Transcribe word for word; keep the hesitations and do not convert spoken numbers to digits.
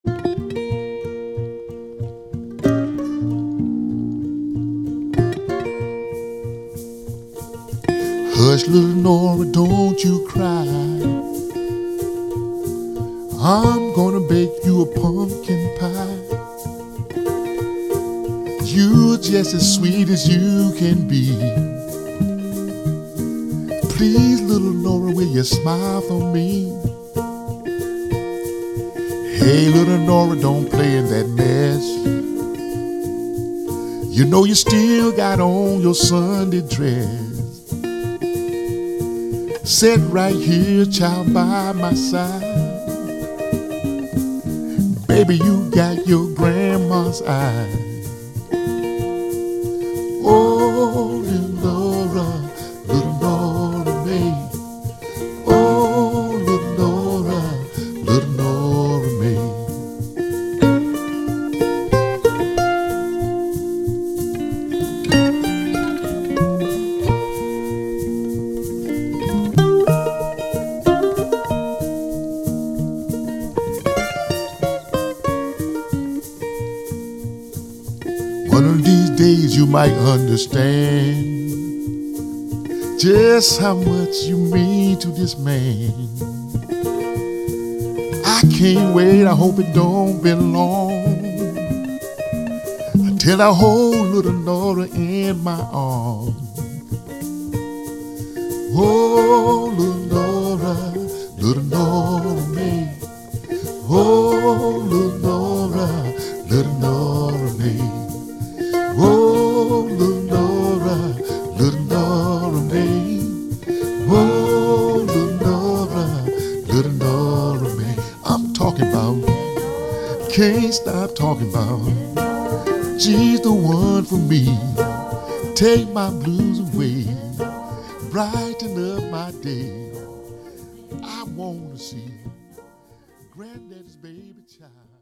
Hush, little Nora, don't you cry. I'm gonna bake you a pumpkin pie. You're just as sweet as you can be. Please, little Nora, will you smile for me? Hey, little Nora, don't play in that mess. You know you still got on your Sunday dress. Sit right here, child, by my side. Baby, you got your grandma's eyes. Oh, little Nora, little Nora May. Oh, little Nora, little Nora May. One of these days you might understand just how much you mean to this man. I can't wait, I hope it don't be long until I hold little Nora in my arms. Oh, little Nora, little Nora May. Oh, little Nora, little Nora May. Oh, little Nora, little Nora May. Oh, little Nora, little Nora May. I'm talking about, can't stop talking about. She's the one for me. Take my blues away, brighten up my day. I wanna see Granddaddy's baby child.